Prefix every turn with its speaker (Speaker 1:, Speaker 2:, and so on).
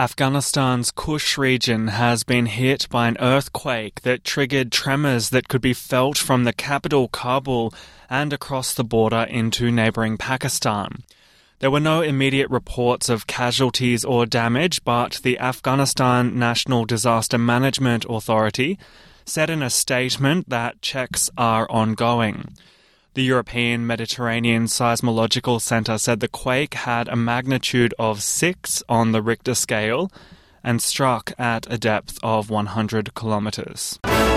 Speaker 1: Afghanistan's Kush region has been hit by an earthquake that triggered tremors that could be felt from the capital, Kabul, and across the border into neighbouring Pakistan. There were no immediate reports of casualties or damage, but the Afghanistan National Disaster Management Authority said in a statement that checks are ongoing. The European Mediterranean Seismological Centre said the quake had a magnitude of 6 on the Richter scale and struck at a depth of 100 kilometres.